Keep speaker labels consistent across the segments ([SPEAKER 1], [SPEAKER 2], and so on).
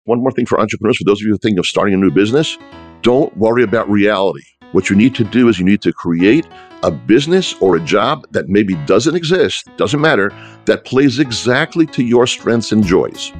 [SPEAKER 1] One more thing for entrepreneurs, for those of you who think of starting a new business, don't worry about reality. What you need to do is you need to create a business or a job that maybe doesn't exist, doesn't matter, that plays exactly to your strengths and joys.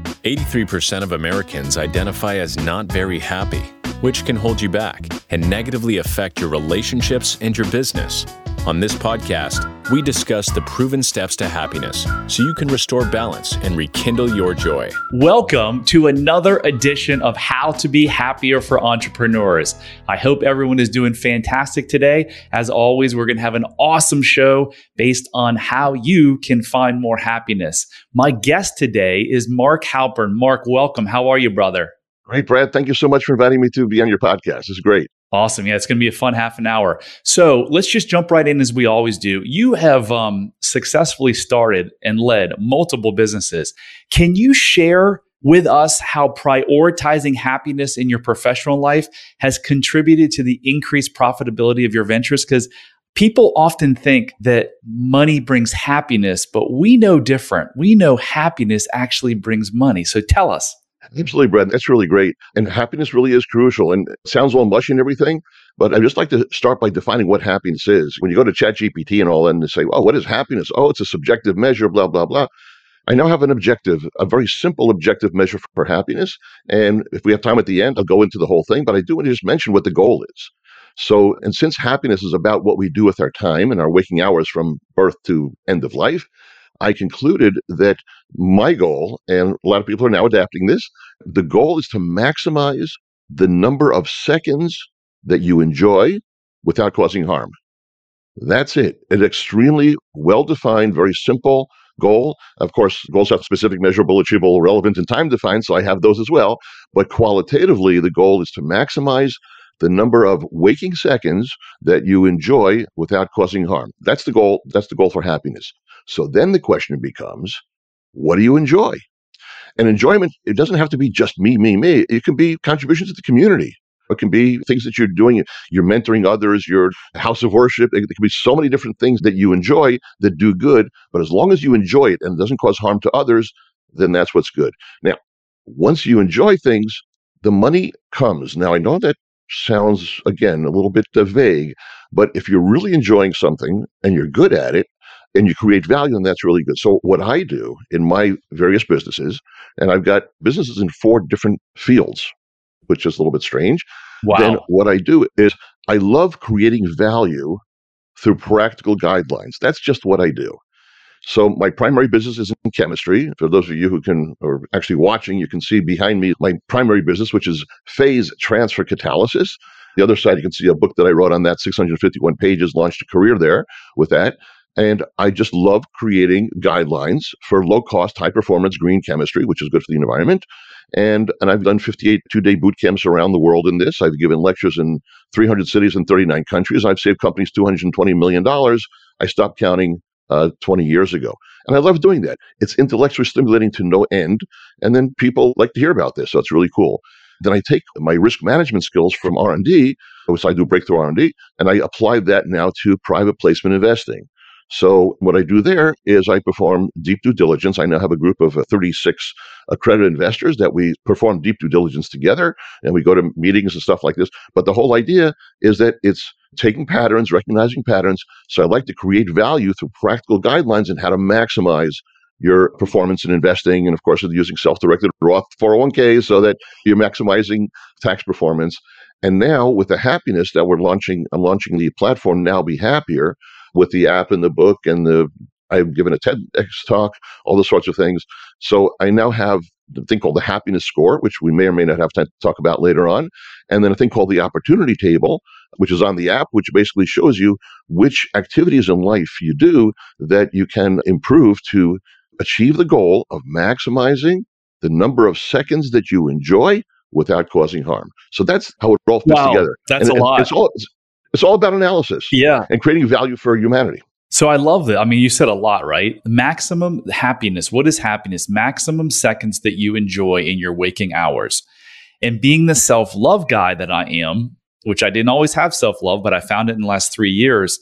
[SPEAKER 2] 83% of Americans identify as not very happy, which can hold you back and negatively affect your relationships and your business. On this podcast, we discuss the proven steps to happiness so you can restore balance and rekindle your joy.
[SPEAKER 3] Welcome to another edition of How to Be Happier for Entrepreneurs. I hope everyone is doing fantastic today. As always, we're going to have an awesome show based on how you can find more happiness. My guest today is Mark Halpern. Mark, welcome. How are you, brother?
[SPEAKER 1] Great, Brad. Thank you so much for inviting me to be on your podcast. It's great.
[SPEAKER 3] Awesome. Yeah, it's going to be a fun half an hour. So let's just jump right in as we always do. You have successfully started and led multiple businesses. Can you share with us how prioritizing happiness in your professional life has contributed to the increased profitability of your ventures? Because people often think that money brings happiness, but we know different. We know happiness actually brings money. So tell us.
[SPEAKER 1] Absolutely, Brad. That's really great. And happiness really is crucial. And it sounds all mushy and everything, but I'd just like to start by defining what happiness is. When you go to ChatGPT and all that and they say, well, what is happiness? Oh, it's a subjective measure, blah, blah, blah. I now have an objective, a very simple objective measure for happiness. And if we have time at the end, I'll go into the whole thing, but I do want to just mention what the goal is. So, and since happiness is about what we do with our time and our waking hours from birth to end of life, I concluded that my goal, and a lot of people are now adapting this, the goal is to maximize the number of seconds that you enjoy without causing harm. That's it. An extremely well-defined, very simple goal. Of course, goals have specific, measurable, achievable, relevant, and time-defined, so I have those as well. But qualitatively, the goal is to maximize the number of waking seconds that you enjoy without causing harm. That's the goal. That's the goal for happiness. So then the question becomes, what do you enjoy? And enjoyment, it doesn't have to be just me. It can be contributions to the community. It can be things that you're doing. You're mentoring others, your house of worship. It can be so many different things that you enjoy that do good. But as long as you enjoy it and it doesn't cause harm to others, then that's what's good. Now, once you enjoy things, the money comes. Now, I know that sounds, again, a little bit vague, but if you're really enjoying something and you're good at it, and you create value, and that's really good. So what I do in my various businesses, and I've got businesses in 4 different fields, which is a little bit strange.
[SPEAKER 3] Wow.
[SPEAKER 1] Then what I do is I love creating value through practical guidelines. That's just what I do. So my primary business is in chemistry. For those of you who are actually watching, you can see behind me my primary business, which is phase transfer catalysis. The other side, you can see a book that I wrote on that, 651 pages, launched a career there with that. And I just love creating guidelines for low-cost, high-performance green chemistry, which is good for the environment. And I've done 58 two-day boot camps around the world in this. I've given lectures in 300 cities in 39 countries. I've saved companies $220 million. I stopped counting 20 years ago. And I love doing that. It's intellectually stimulating to no end. And then people like to hear about this, so it's really cool. Then I take my risk management skills from R&D, which I do breakthrough R&D, and I apply that now to private placement investing. So what I do there is I perform deep due diligence. I now have a group of 36 accredited investors that we perform deep due diligence together, and we go to meetings and stuff like this. But the whole idea is that it's taking patterns, recognizing patterns. So I like to create value through practical guidelines and how to maximize your performance in investing. And of course, using self-directed Roth 401ks so that you're maximizing tax performance. And now with the happiness that I'm launching the platform Now Be Happier, with the app and the book and I've given a TEDx talk, all those sorts of things. So I now have the thing called the happiness score, which we may or may not have time to talk about later on. And then a thing called the opportunity table, which is on the app, which basically shows you which activities in life you do that you can improve to achieve the goal of maximizing the number of seconds that you enjoy without causing harm. So that's how it all fits together.
[SPEAKER 3] That's a lot.
[SPEAKER 1] It's all about analysis, and creating value for humanity.
[SPEAKER 3] So I love that. I mean, you said a lot, right? Maximum happiness. What is happiness? Maximum seconds that you enjoy in your waking hours. And being the self-love guy that I am, which I didn't always have self-love, but I found it in the last 3 years,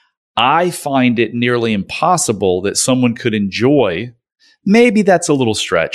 [SPEAKER 3] I find it nearly impossible that someone could enjoy, maybe that's a little stretch,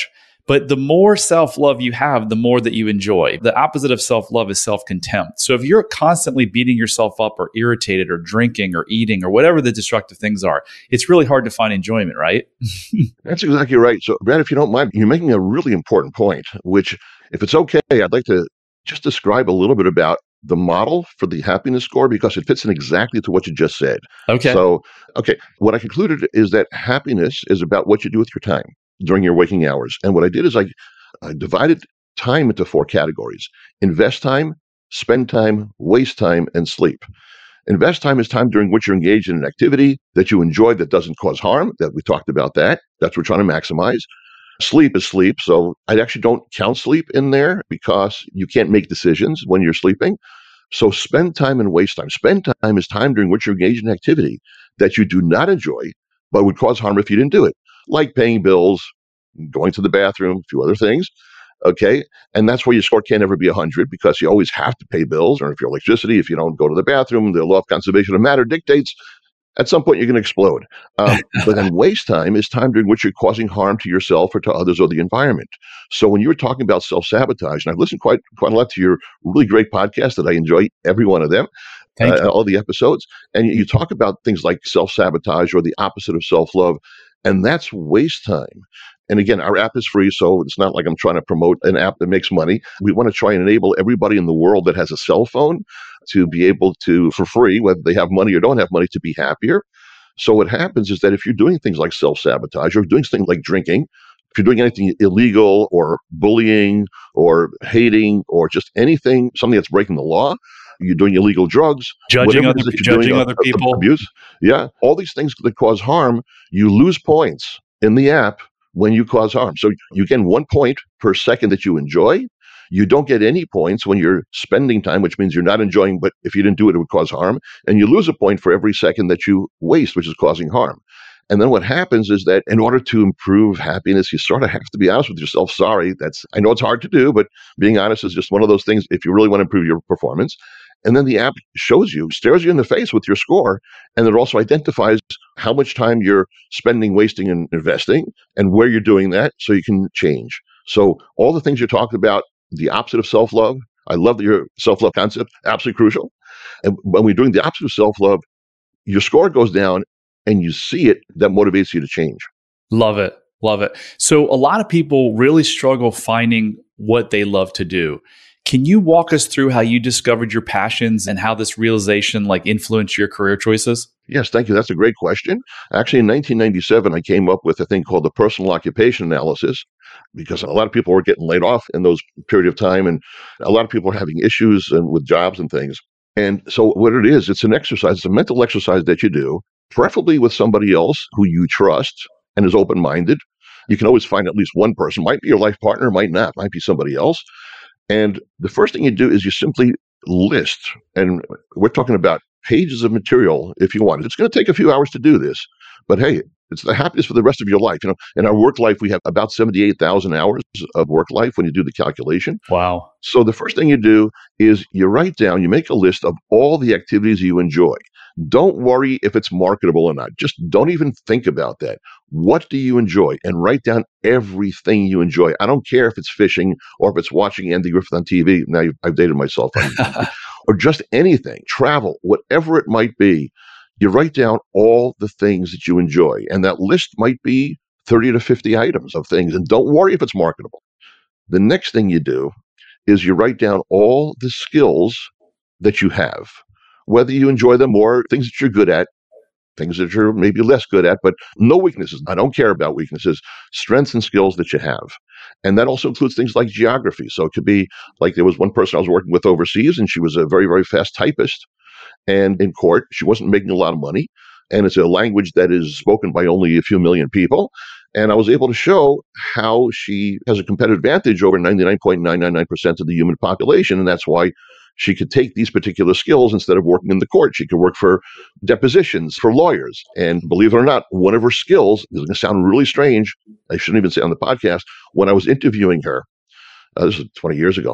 [SPEAKER 3] But the more self-love you have, the more that you enjoy. The opposite of self-love is self-contempt. So if you're constantly beating yourself up or irritated or drinking or eating or whatever the destructive things are, it's really hard to find enjoyment, right?
[SPEAKER 1] That's exactly right. So, Brad, if you don't mind, you're making a really important point, which, if it's okay, I'd like to just describe a little bit about the model for the happiness score, because it fits in exactly to what you just said.
[SPEAKER 3] Okay.
[SPEAKER 1] So, what I concluded is that happiness is about what you do with your time during your waking hours. And what I did is I divided time into 4 categories: invest time, spend time, waste time, and sleep. Invest time is time during which you're engaged in an activity that you enjoy that doesn't cause harm, that we talked about that. That's what we're trying to maximize. Sleep is sleep. So I actually don't count sleep in there because you can't make decisions when you're sleeping. So spend time and waste time. Spend time is time during which you're engaged in activity that you do not enjoy, but would cause harm if you didn't do it, like paying bills, going to the bathroom, a few other things. Okay. And that's where your score can't ever be 100, because you always have to pay bills, or if your electricity, if you don't go to the bathroom, the law of conservation of matter dictates at some point you're going to explode. But then waste time is time during which you're causing harm to yourself or to others or the environment. So when you were talking about self-sabotage, and I've listened quite a lot to your really great podcast that I enjoy every one of them,
[SPEAKER 3] Thank you.
[SPEAKER 1] all the episodes, and you talk about things like self-sabotage or the opposite of self-love, and that's waste time. And again, our app is free, so it's not like I'm trying to promote an app that makes money. We want to try and enable everybody in the world that has a cell phone to be able to, for free, whether they have money or don't have money, to be happier. So what happens is that if you're doing things like self-sabotage, or doing things like drinking, if you're doing anything illegal or bullying or hating or just anything, something that's breaking the law, you're doing illegal drugs,
[SPEAKER 3] Judging
[SPEAKER 1] whatever it is that you're doing,
[SPEAKER 3] other people.
[SPEAKER 1] abuse, all these things that cause harm, you lose points in the app when you cause harm. So you get 1 point per second that you enjoy. You don't get any points when you're spending time, which means you're not enjoying, but if you didn't do it, it would cause harm. And you lose a point for every second that you waste, which is causing harm. And then what happens is that in order to improve happiness, you sort of have to be honest with yourself. Sorry, I know it's hard to do, but being honest is just one of those things if you really want to improve your performance. And then the app stares you in the face with your score, and it also identifies how much time you're spending, wasting, and investing, and where you're doing that, so you can change. So all the things you're talking about, the opposite of self-love, I love that your self-love concept, absolutely crucial. And when we're doing the opposite of self-love, your score goes down, and you see it, that motivates you to change.
[SPEAKER 3] Love it. Love it. So a lot of people really struggle finding what they love to do. Can you walk us through how you discovered your passions and how this realization influenced your career choices?
[SPEAKER 1] Yes, thank you. That's a great question. Actually, in 1997, I came up with a thing called the personal occupation analysis, because a lot of people were getting laid off in those period of time, and a lot of people are having issues with jobs and things. And so what it is, it's an exercise, it's a mental exercise that you do, preferably with somebody else who you trust and is open-minded. You can always find at least one person, might be your life partner, might not, might be somebody else. And the first thing you do is you simply list, and we're talking about pages of material if you want. It's going to take a few hours to do this, but hey, it's the happiness for the rest of your life. In our work life, we have about 78,000 hours of work life when you do the calculation.
[SPEAKER 3] Wow.
[SPEAKER 1] So the first thing you do is you make a list of all the activities you enjoy. Don't worry if it's marketable or not. Just don't even think about that. What do you enjoy? And write down everything you enjoy. I don't care if it's fishing or if it's watching Andy Griffith on TV. Now I've dated myself on TV. Or just anything, travel, whatever it might be. You write down all the things that you enjoy. And that list might be 30 to 50 items of things. And don't worry if it's marketable. The next thing you do is you write down all the skills that you have, whether you enjoy them or things that you're good at, things that you're maybe less good at, but no weaknesses. I don't care about weaknesses, strengths and skills that you have. And that also includes things like geography. So it could be like there was one person I was working with overseas, and she was a very, very fast typist. And in court, she wasn't making a lot of money. And it's a language that is spoken by only a few million people. And I was able to show how she has a competitive advantage over 99.999% of the human population. And that's why she could take these particular skills instead of working in the court. She could work for depositions for lawyers. And believe it or not, one of her skills, this is going to sound really strange, I shouldn't even say on the podcast, when I was interviewing her, this was 20 years ago,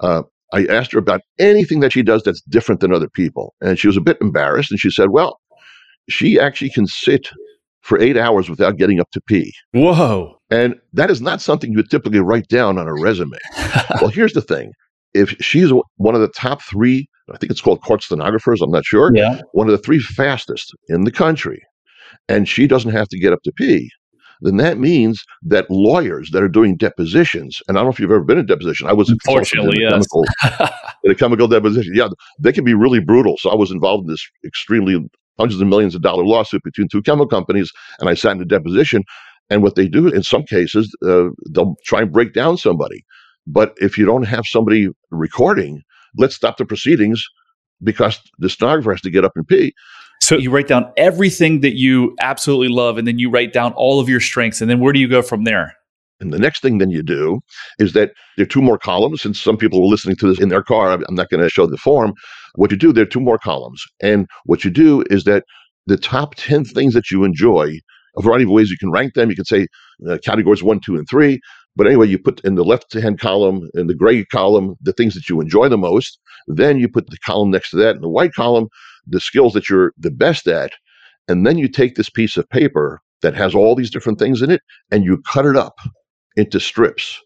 [SPEAKER 1] I asked her about anything that she does that's different than other people. And she was a bit embarrassed. And she said, well, she actually can sit for 8 hours without getting up to pee.
[SPEAKER 3] Whoa.
[SPEAKER 1] And that is not something you would typically write down on a resume. Well, here's the thing. If she's one of the top 3, I think it's called court stenographers, I'm not sure,
[SPEAKER 3] Yeah.
[SPEAKER 1] one of the 3 fastest in the country, and she doesn't have to get up to pee, then that means that lawyers that are doing depositions, and I don't know if you've ever been in a deposition. I was
[SPEAKER 3] Unfortunately, yes.
[SPEAKER 1] In a chemical deposition. Yeah, they can be really brutal. So I was involved in this extremely hundreds of millions of dollar lawsuit between 2 chemical companies, and I sat in a deposition. And what they do in some cases, they'll try and break down somebody. But if you don't have somebody recording, let's stop the proceedings because the stenographer has to get up and pee.
[SPEAKER 3] So you write down everything that you absolutely love, and then you write down all of your strengths. And then where do you go from there?
[SPEAKER 1] And the next thing then you do is that there are 2 more columns. Since some people are listening to this in their car, I'm not going to show the form. What you do, there are 2 more columns. And what you do is that the top 10 things that you enjoy, a variety of ways you can rank them. You can say categories 1, 2, and 3. But anyway, you put in the left-hand column, in the gray column, the things that you enjoy the most. Then you put the column next to that in the white column, the skills that you're the best at. And then you take this piece of paper that has all these different things in it, and you cut it up into strips.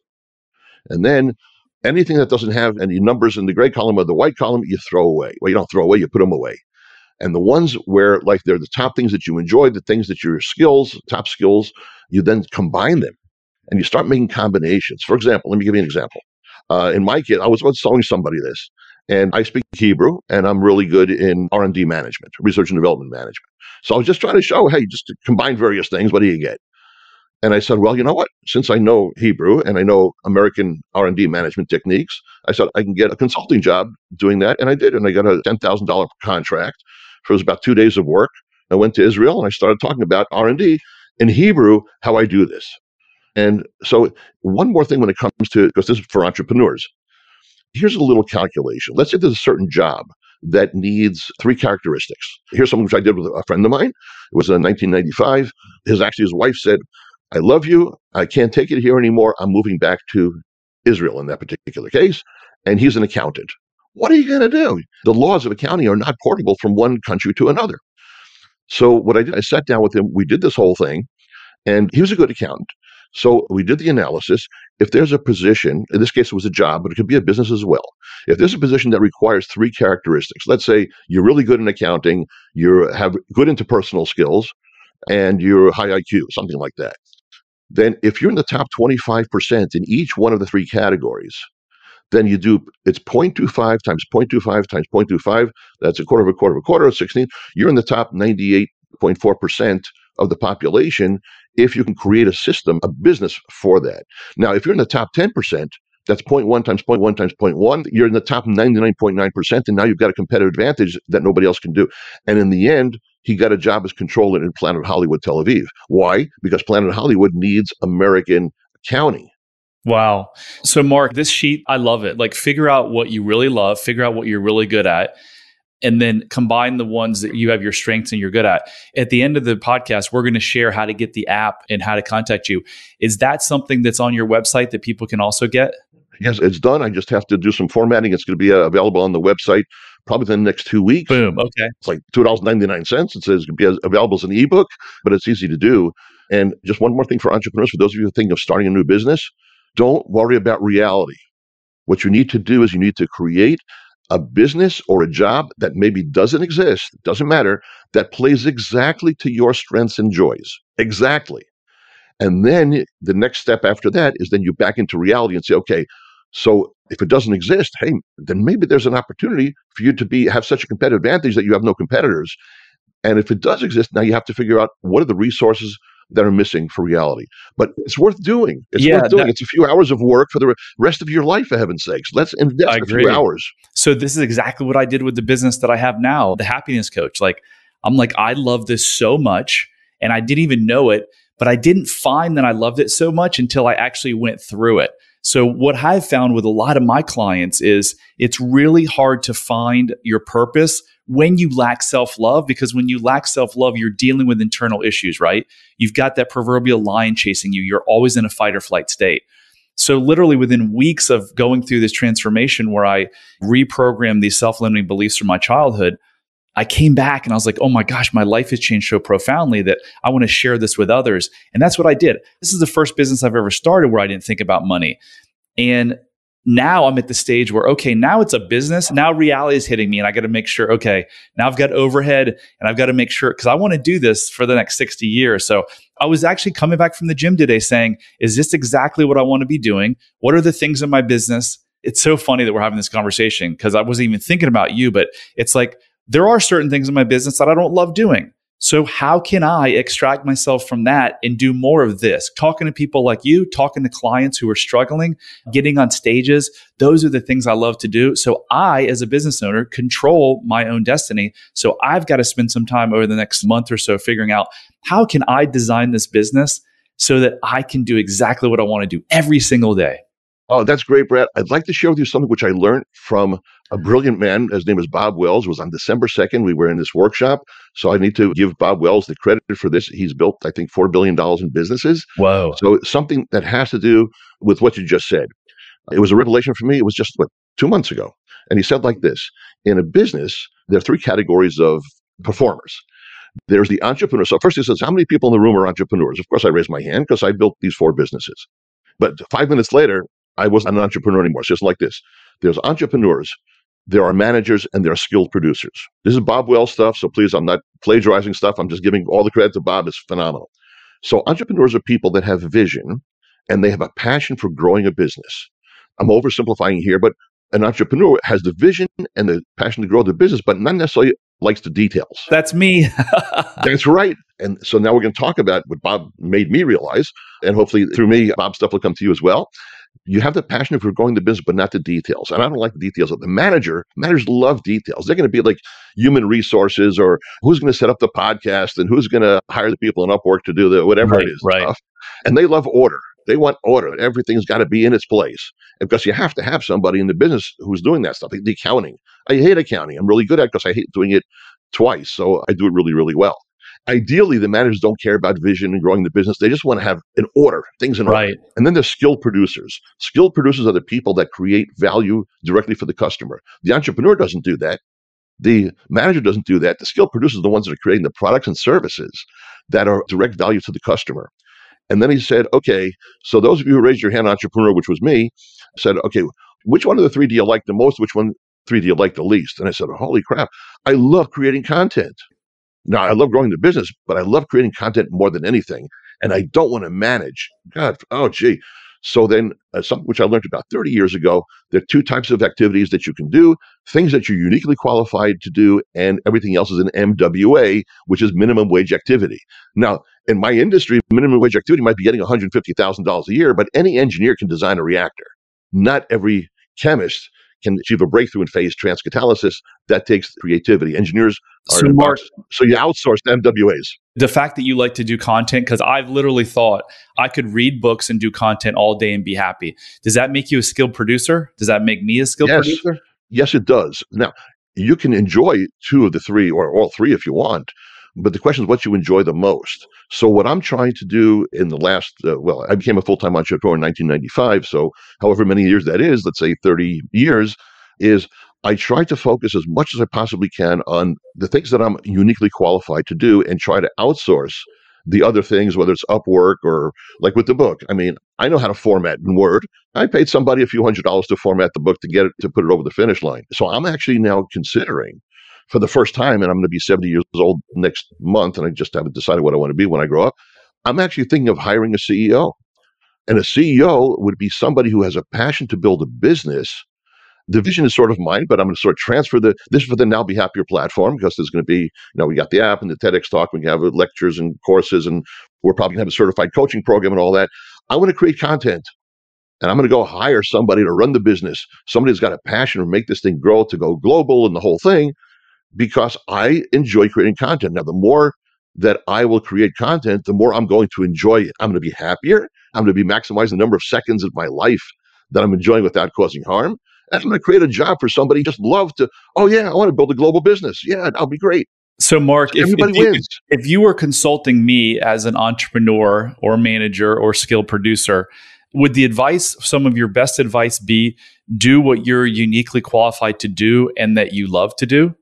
[SPEAKER 1] And then anything that doesn't have any numbers in the gray column or the white column, you throw away. Well, you don't throw away, you put them away. And the ones where, like, they're the top things that you enjoy, the things that your skills, top skills, you then combine them and you start making combinations. For example, let me give you an example. In my case, I was once telling somebody this, and I speak Hebrew, and I'm really good in R&D management, research and development management. So I was just trying to show, hey, just to combine various things, what do you get? And I said, well, you know what? Since I know Hebrew and I know American R&D management techniques, I said I can get a consulting job doing that. And I did. And I got a $10,000 contract for about 2 days of work. I went to Israel and I started talking about R&D in Hebrew, how I do this. And so one more thing when it comes to, because this is for entrepreneurs, here's a little calculation. Let's say there's a certain job that needs 3 characteristics. Here's something which I did with a friend of mine. It was in 1995. His wife said, I love you. I can't take it here anymore. I'm moving back to Israel in that particular case. And he's an accountant. What are you going to do? The laws of accounting are not portable from one country to another. So what I did, I sat down with him. We did this whole thing. And he was a good accountant. So we did the analysis. If there's a position, in this case it was a job, but it could be a business as well. If there's a position that requires 3 characteristics, let's say you're really good in accounting, you have good interpersonal skills, and you're high IQ, something like that. Then if you're in the top 25% in each one of the 3 categories, then you do, it's 0.25 times 0.25 times 0.25. That's a quarter of a quarter of a quarter, 16. You're in the top 98.4% of the population if you can create a system, a business for that. Now, if you're in the top 10%, that's 0.1 times 0.1 times 0.1. You're in the top 99.9%, and now you've got a competitive advantage that nobody else can do. And in the end, he got a job as controller in Planet Hollywood, Tel Aviv. Why? Because Planet Hollywood needs American accounting.
[SPEAKER 3] Wow. So Mark, this sheet, I love it. Like, figure out what you really love, figure out what you're really good at, and then combine the ones that you have your strengths and you're good at. At the end of the podcast, we're going to share how to get the app and how to contact you. Is that something that's on your website that people can also get?
[SPEAKER 1] Yes, it's done. I just have to do some formatting. It's going to be available on the website probably in the next 2 weeks.
[SPEAKER 3] Boom. Okay.
[SPEAKER 1] It's like $2.99. It says it can be available as an ebook, but it's easy to do. And just one more thing for entrepreneurs, for those of you who think of starting a new business, don't worry about reality. What you need to do is you need to create a business or a job that maybe doesn't exist, doesn't matter, that plays exactly to your strengths and joys. Exactly. And then the next step after that is then you back into reality and say, okay, so if it doesn't exist, hey, then maybe there's an opportunity for you to have such a competitive advantage that you have no competitors. And if it does exist, now you have to figure out what are the resources that are missing for reality. But it's worth doing. It's worth doing. It's a few hours of work for the rest of your life, for heaven's sakes. Let's invest a few hours.
[SPEAKER 3] So this is exactly what I did with the business that I have now, the Happiness Coach. I'm like, I love this so much, and I didn't even know it, but I didn't find that I loved it so much until I actually went through it. So what I've found with a lot of my clients is it's really hard to find your purpose when you lack self-love, because when you lack self-love, you're dealing with internal issues, right? You've got that proverbial lion chasing you. You're always in a fight or flight state. So literally within weeks of going through this transformation where I reprogrammed these self-limiting beliefs from my childhood, I came back and I was like, oh my gosh, my life has changed so profoundly that I want to share this with others. And that's what I did. This is the first business I've ever started where I didn't think about money. And now I'm at the stage where, okay, now it's a business. Now reality is hitting me and I got to make sure, okay, now I've got overhead and I've got to make sure, because I want to do this for the next 60 years. So I was actually coming back from the gym today saying, is this exactly what I want to be doing? What are the things in my business? It's so funny that we're having this conversation because I wasn't even thinking about you, but it's like, there are certain things in my business that I don't love doing. So how can I extract myself from that and do more of this? Talking to people like you, talking to clients who are struggling, getting on stages. Those are the things I love to do. So I, as a business owner, control my own destiny. So I've got to spend some time over the next month or so figuring out how can I design this business so that I can do exactly what I want to do every single day.
[SPEAKER 1] Oh, that's great, Brad. I'd like to share with you something which I learned from a brilliant man. His name is Bob Wells. It was on December 2nd. We were in this workshop. So I need to give Bob Wells the credit for this. He's built, I think, $4 billion in businesses.
[SPEAKER 3] Whoa.
[SPEAKER 1] So something that has to do with what you just said. It was a revelation for me. It was just, 2 months ago. And he said like this, in a business, there are three categories of performers. There's the entrepreneur. So first he says, how many people in the room are entrepreneurs? Of course, I raised my hand because I built these 4 businesses. But 5 minutes later, I wasn't an entrepreneur anymore. So it's like this. There's entrepreneurs, there are managers, and there are skilled producers. This is Bob Wells stuff, so please, I'm not plagiarizing stuff. I'm just giving all the credit to Bob. It's phenomenal. So entrepreneurs are people that have vision, and they have a passion for growing a business. I'm oversimplifying here, but an entrepreneur has the vision and the passion to grow the business, but not necessarily likes the details.
[SPEAKER 3] That's me.
[SPEAKER 1] That's right. And so now we're going to talk about what Bob made me realize, and hopefully through me, Bob's stuff will come to you as well. You have the passion for growing the business, but not the details. And I don't like the details. The managers love details. They're going to be like human resources, or who's going to set up the podcast and who's going to hire the people in Upwork to do the whatever it is.
[SPEAKER 3] Right.
[SPEAKER 1] Stuff. And they love order. They want order. Everything's got to be in its place. And because you have to have somebody in the business who's doing that stuff. The accounting. I hate accounting. I'm really good at it because I hate doing it twice. So I do it really, really well. Ideally, the managers don't care about vision and growing the business. They just want to have an order, things in order. And then there's skilled producers. Skilled producers are the people that create value directly for the customer. The entrepreneur doesn't do that. The manager doesn't do that. The skilled producers are the ones that are creating the products and services that are direct value to the customer. And then he said, okay, so those of you who raised your hand, entrepreneur, which was me, said, okay, which one of the 3 do you like the most? Which 3 do you like the least? And I said, holy crap, I love creating content. Now, I love growing the business, but I love creating content more than anything. And I don't want to manage. God, oh, gee. So then something which I learned about 30 years ago, there are 2 types of activities that you can do, things that you're uniquely qualified to do, and everything else is an MWA, which is minimum wage activity. Now, in my industry, minimum wage activity might be getting $150,000 a year, but any engineer can design a reactor. Not every chemist can achieve a breakthrough in phase transcatalysis. That takes creativity. Engineers are
[SPEAKER 3] so, Mark,
[SPEAKER 1] so you outsource to MWAs.
[SPEAKER 3] The fact that you like to do content, because I've literally thought I could read books and do content all day and be happy. Does that make you a skilled producer? Does that make me a skilled producer?
[SPEAKER 1] Yes, it does. Now, you can enjoy 2 of the 3 or all 3 if you want, but the question is what you enjoy the most. So what I'm trying to do in the last, I became a full-time entrepreneur in 1995. So however many years that is, let's say 30 years, is I try to focus as much as I possibly can on the things that I'm uniquely qualified to do and try to outsource the other things, whether it's Upwork or like with the book. I mean, I know how to format in Word. I paid somebody a few $100s to format the book to put it over the finish line. So I'm actually now considering, for the first time, and I'm going to be 70 years old next month, and I just haven't decided what I want to be when I grow up, I'm actually thinking of hiring a CEO. And a CEO would be somebody who has a passion to build a business. The vision is sort of mine, but I'm going to sort of transfer this for the Now Be Happier platform, because there's going to be, we got the app and the TEDx talk, we have lectures and courses, and we're probably going to have a certified coaching program and all that. I want to create content. And I'm going to go hire somebody to run the business, somebody who's got a passion to make this thing grow, to go global and the whole thing, because I enjoy creating content. Now, the more that I will create content, the more I'm going to enjoy it. I'm going to be happier. I'm going to be maximizing the number of seconds of my life that I'm enjoying without causing harm. And I'm going to create a job for somebody who just love to, oh yeah, I want to build a global business. Yeah, that'll be great.
[SPEAKER 3] So Mark, if you were consulting me as an entrepreneur or manager or skilled producer, would the advice, some of your best advice be do what you're uniquely qualified to do and that you love to do?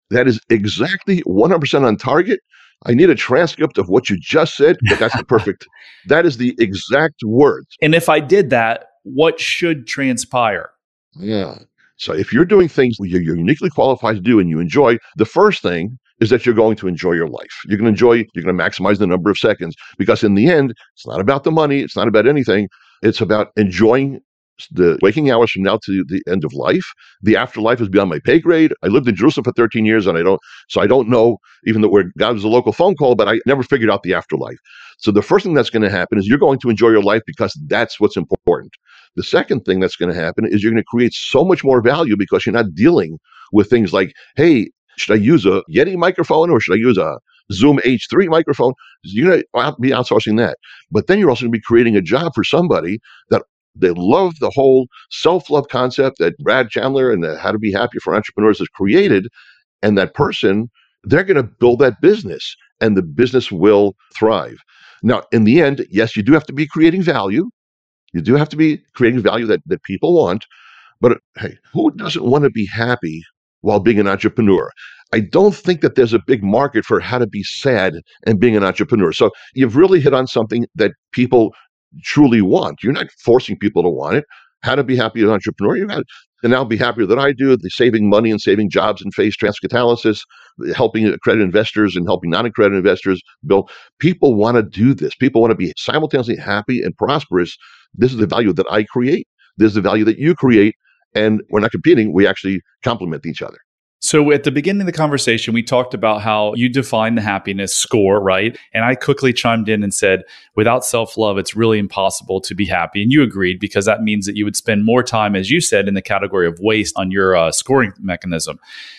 [SPEAKER 1] That is exactly 100% on target. I need a transcript of what you just said, but that's that is the exact words.
[SPEAKER 3] And if I did that, what should transpire?
[SPEAKER 1] Yeah. So if you're doing things you're uniquely qualified to do and you enjoy, the first thing is that you're going to enjoy your life. You're going to maximize the number of seconds, because in the end, it's not about the money. It's not about anything. It's about enjoying the waking hours from now to the end of life. The afterlife is beyond my pay grade. I lived in Jerusalem for 13 years and I don't know, even though where God was a local phone call, but I never figured out the afterlife. So the first thing that's going to happen is you're going to enjoy your life because that's what's important. The second thing that's going to happen is you're going to create so much more value because you're not dealing with things like, hey, should I use a Yeti microphone or should I use a Zoom H3 microphone? You're going to be outsourcing that. But then you're also going to be creating a job for somebody that they love the whole self-love concept that Brad Chandler and the How to Be Happy for Entrepreneurs has created. And that person, they're going to build that business and the business will thrive. Now, in the end, yes, you do have to be creating value. You do have to be creating value that people want. But hey, who doesn't want to be happy while being an entrepreneur? I don't think that there's a big market for how to be sad and being an entrepreneur. So you've really hit on something that people truly want. You're not forcing people to want it. How to be happy as an entrepreneur? You got to now be happier than I do. The saving money and saving jobs in phase transcatalysis, helping accredited investors and helping non-accredited investors build. People want to do this. People want to be simultaneously happy and prosperous. This is the value that I create. This is the value that you create. And we're not competing. We actually complement each other.
[SPEAKER 3] So at the beginning of the conversation, we talked about how you define the happiness score, right? And I quickly chimed in and said, without self-love, it's really impossible to be happy. And you agreed, because that means that you would spend more time, as you said, in the category of waste on your scoring mechanism.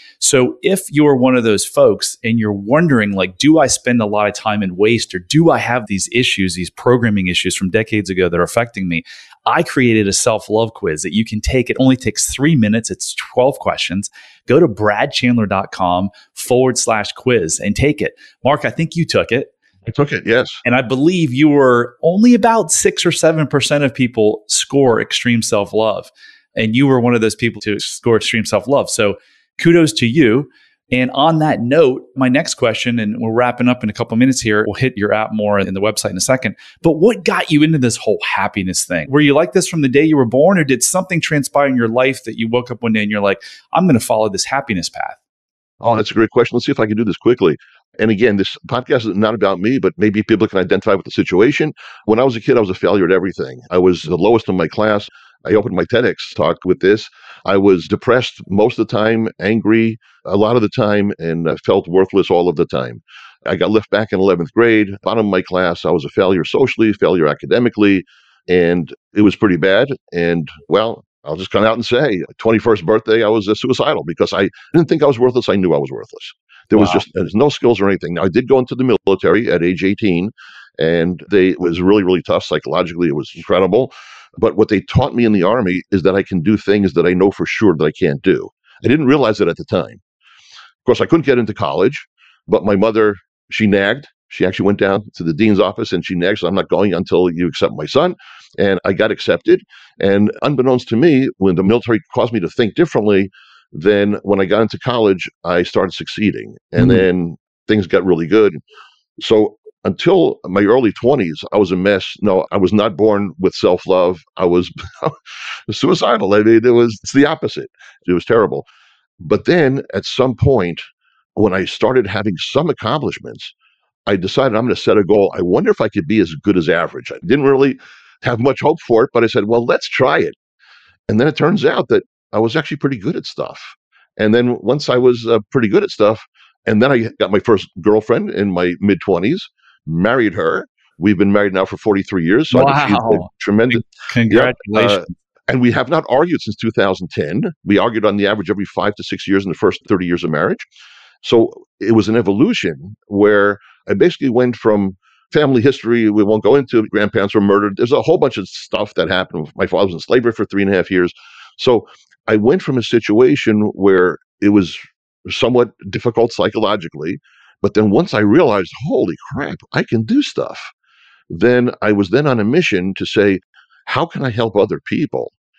[SPEAKER 3] So if you're one of those folks and you're wondering, like, do I spend a lot of time in waste, or do I have these issues, these programming issues from decades ago that are affecting me? I created a self-love quiz that you can take. It only takes 3 minutes. It's 12 questions. Go to bradchandler.com/quiz and take it. Mark, I think you took it.
[SPEAKER 1] I took it, yes.
[SPEAKER 3] And I believe you were only about 6 or 7% of people score extreme self-love. And you were one of those people to score extreme self-love. So kudos to you. And on that note, my next question, and we're wrapping up in a couple of minutes here, we'll hit your app more in the website in a second. But what got you into this whole happiness thing? Were you like this from the day you were born, or did something transpire in your life that you woke up one day and you're like, I'm going to follow this happiness path?
[SPEAKER 1] Oh, that's a great question. Let's see if I can do this quickly. And again, this podcast is not about me, but maybe people can identify with the situation. When I was a kid, I was a failure at everything. I was the lowest in my class. I opened my TEDx talk with this. I was depressed most of the time, angry a lot of the time, and felt worthless all of the time. I got left back in 11th grade, bottom of my class. I was a failure socially, failure academically, and it was pretty bad. And well, I'll just come out and say, 21st birthday, I was suicidal because I didn't think I was worthless. I knew I was worthless. There's no skills or anything. Now, I did go into the military at age 18, and it was really, really tough. Psychologically, it was incredible. But what they taught me in the Army is that I can do things that I know for sure that I can't do. I didn't realize it at the time. Of course, I couldn't get into college, but my mother, she nagged. She actually went down to the dean's office and she nagged, so I'm not going until you accept my son. And I got accepted. And unbeknownst to me, when the military caused me to think differently, then when I got into college, I started succeeding. And then things got really good. So until my early 20s, I was a mess. No, I was not born with self-love. I was suicidal. I mean, it's the opposite. It was terrible. But then at some point, when I started having some accomplishments, I decided I'm going to set a goal. I wonder if I could be as good as average. I didn't really have much hope for it, but I said, well, let's try it. And then it turns out that I was actually pretty good at stuff. And then once I was pretty good at stuff, and then I got my first girlfriend in my mid-20s, married her. We've been married now for 43 years. So I've achieved a tremendous.
[SPEAKER 3] Congratulations.
[SPEAKER 1] And we have not argued since 2010. We argued on the average every 5 to 6 years in the first 30 years of marriage. So it was an evolution where I basically went from family history. We won't go into grandparents were murdered. There's a whole bunch of stuff that happened. My father was in slavery for 3.5 years. So I went from a situation where it was somewhat difficult psychologically. But then once I realized, holy crap, I can do stuff. Then I was then on a mission to say, how can I help other people?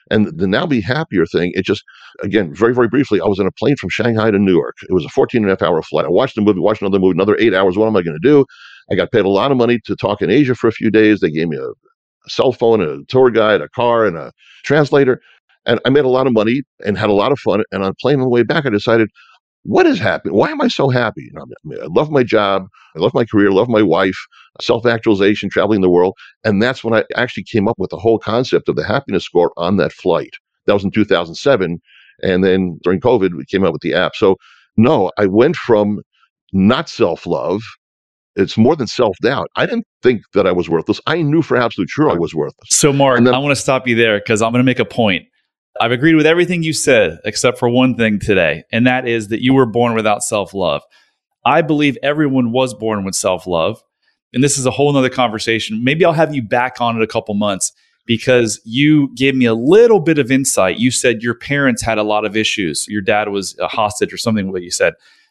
[SPEAKER 1] And the Now Be Happier thing, it just, again, very, very briefly, I was on a plane from Shanghai to Newark. It was a 14.5-hour flight. I watched the movie, watched another movie, another 8 hours. What am I going to do? I got paid a lot of money to talk in Asia for a few days. They gave me a cell phone, a tour guide, a car, and a translator. And I made a lot of money and had a lot of fun. And on the plane on the way back, I decided, what is happening? Why am I so happy? I love my job. I love my career. I love my wife, self-actualization, traveling the world. And that's when I actually came up with the whole concept of the happiness score on that flight. That was in 2007. And then during COVID, we came out with the app. So no, I went from not self-love. It's more than self-doubt. I didn't think that I was worthless. I knew for absolute sure I was worthless.
[SPEAKER 3] So Mark, I want to stop you there because I'm going to make a point. I've agreed with everything you said, except for one thing today, and that is that you were born without self-love. I believe everyone was born with self-love, and this is a whole nother conversation. Maybe I'll have you back on in a couple months because you gave me a little bit of insight. You said your parents had a lot of issues. Your dad was a hostage or something, what you said.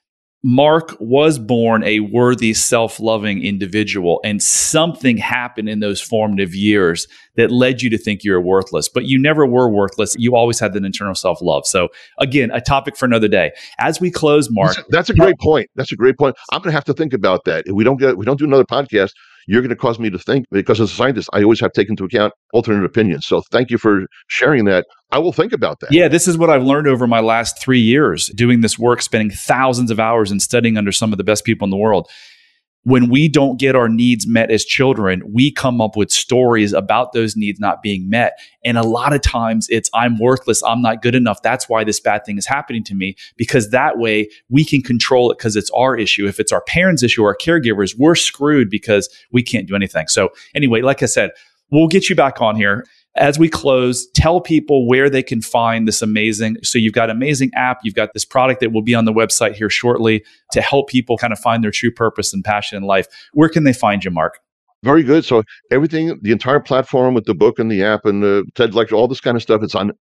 [SPEAKER 3] Mark was born a worthy, self-loving individual, and something happened in those formative years that led you to think you were worthless. But you never were worthless. You always had that internal self-love. So again, a topic for another day. As we close, Mark.
[SPEAKER 1] That's a great point. That's a great point. I'm going to have to think about that. If we don't do another podcast, you're going to cause me to think, because as a scientist, I always have to take into account alternate opinions. So thank you for sharing that. I will think about that.
[SPEAKER 3] Yeah, this is what I've learned over my last 3 years doing this work, spending thousands of hours and studying under some of the best people in the world. When we don't get our needs met as children, we come up with stories about those needs not being met. And a lot of times it's, I'm worthless, I'm not good enough. That's why this bad thing is happening to me, because that way we can control it because it's our issue. If it's our parents' issue, our caregivers, we're screwed because we can't do anything. So anyway, like I said, we'll get you back on here. As we close, tell people where they can find this amazing. So you've got an amazing app. You've got this product that will be on the website here shortly to help people kind of find their true purpose and passion in life. Where can they find you, Mark?
[SPEAKER 1] Very good. So everything, the entire platform with the book and the app and the TED lecture, all this kind of stuff, it's on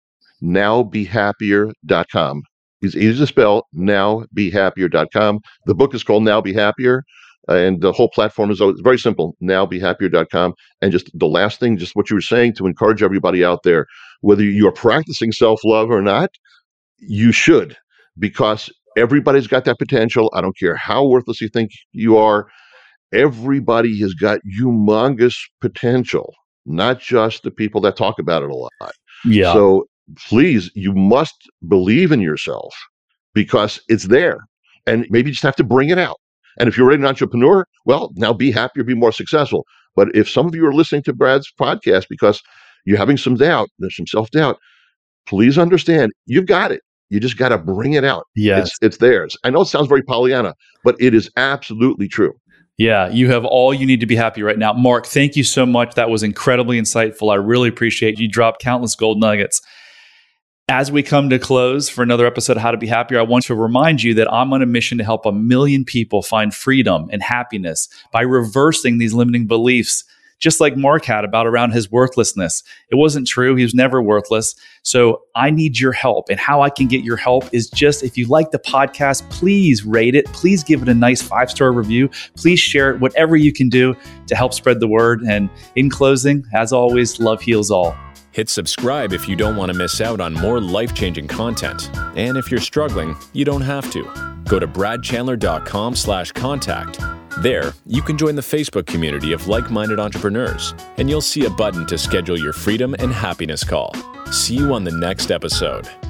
[SPEAKER 1] nowbehappier.com. It's easy to spell, nowbehappier.com. The book is called Now Be Happier. And the whole platform is very simple, nowbehappier.com. And just the last thing, just what you were saying, to encourage everybody out there, whether you're practicing self-love or not, you should, because everybody's got that potential. I don't care how worthless you think you are. Everybody has got humongous potential, not just the people that talk about it a lot.
[SPEAKER 3] Yeah.
[SPEAKER 1] So please, you must believe in yourself because it's there. And maybe you just have to bring it out. And if you're already an entrepreneur, well, now be happier, be more successful. But if some of you are listening to Brad's podcast because you're having some doubt, there's some self-doubt, please understand, you've got it. You just got to bring it out.
[SPEAKER 3] Yes.
[SPEAKER 1] It's theirs. I know it sounds very Pollyanna, but it is absolutely true.
[SPEAKER 3] Yeah, you have all you need to be happy right now. Mark, thank you so much. That was incredibly insightful. I really appreciate you. Dropped countless gold nuggets. As we come to close for another episode of How to Be Happier, I want to remind you that I'm on a mission to help 1 million people find freedom and happiness by reversing these limiting beliefs, just like Mark had about around his worthlessness. It wasn't true. He was never worthless. So I need your help. And how I can get your help is just, if you like the podcast, please rate it. Please give it a nice 5-star review. Please share it, whatever you can do to help spread the word. And in closing, as always, love heals all.
[SPEAKER 2] Hit subscribe if you don't want to miss out on more life-changing content. And if you're struggling, you don't have to. Go to bradchandler.com/contact. There, you can join the Facebook community of like-minded entrepreneurs, and you'll see a button to schedule your freedom and happiness call. See you on the next episode.